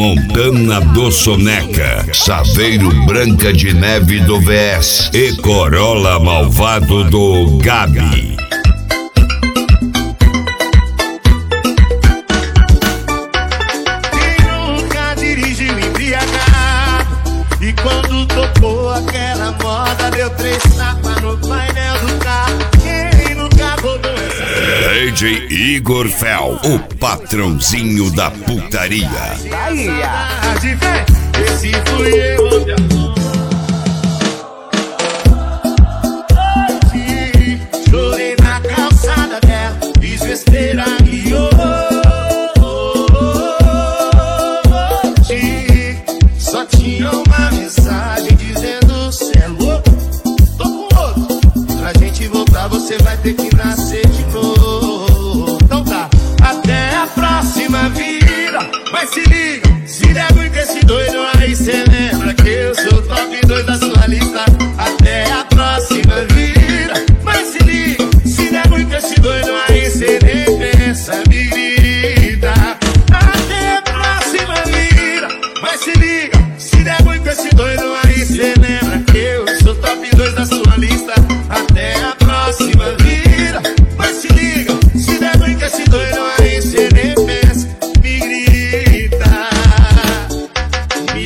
Montana do Soneca, Saveiro Branca de Neve do VS e Corolla Malvado do Gabi. Quem nunca dirigiu embriagado e quando tocou aquela moda deu 3 tapas no painel do carro? Quem nunca rodou essa... DJ Igor Fel, o patrãozinho da putaria. Saudade, vem, esse fui eu. Chorei na calçada dela, fiz besteira e hoje só tinha uma mensagem dizendo: cê é louco, tô com outro. Pra gente voltar você vai ter que nascer de novo. Então tá, até a próxima vida. Mas se liga, se der ruim com esse doido aí, cê lembra que eu sou top 2 da sua lista. Até a próxima vida. Mas se liga, se der ruim com esse doido aí, cê nem pensa, me grita. Até a próxima vida. Mas se liga, se der ruim com esse doido aí, cê lembra que eu sou top 2 da sua lista. Até a próxima vida. Mas se liga, se der ruim com esse doido aí, cê nem pensa, me grita. Me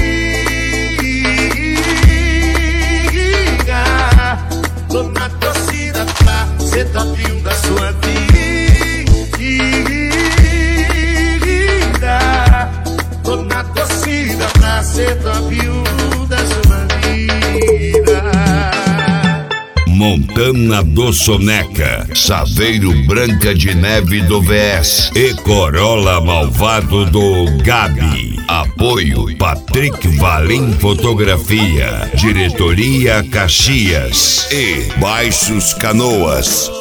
liga. Tô na torcida pra ser top 1 da sua vida. Tô na torcida pra ser top 1 da sua vida. Montana do Soneca, Saveiro Branca de Neve do VS e Corolla Malvado do Gabi. Apoio Patrick Valim Fotografia, Diretoria Caxias e Baixos Canoas.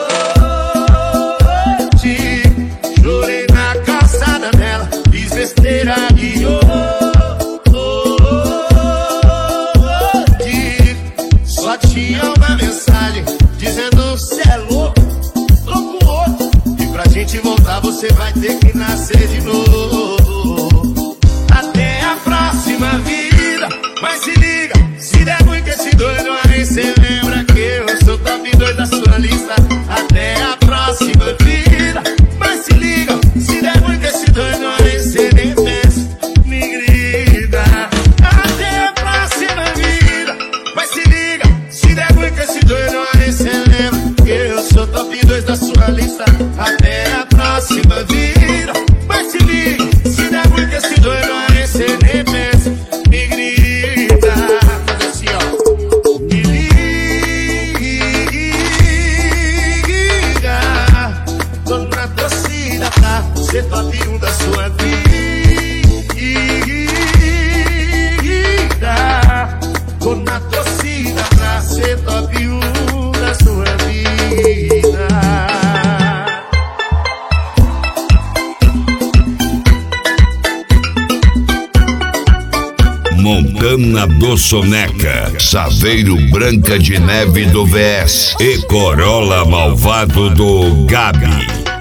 Chorei na calçada dela, fiz besteira e hoje só tinha uma mensagem dizendo: cê é louco, tô com outro. E pra gente voltar você vai ter que nascer de novo. Até a próxima vida. Mas se liga, se der ruim com esse doido aí, cê lembra que eu sou top 2 da sua lista. Até a próxima vida. Mas se liga, se der ruim com esse doido aí, cê nem pensa, me grita. Até a próxima vida. Mas se liga, se der ruim com esse doido aí, cê lembra que eu sou top 2 da sua lista. Até a próxima vida. Mas se liga, se der ruim com esse doido aí, cê nem pensa, me grita. Faz assim, ó. Me liga. Tô na torcida pra ser top 1 da sua vida. Tô na torcida pra ser top 1 da sua vida. Montana do Soneca, Saveiro Branca de Neve do VS e Corolla Malvado do Gabi.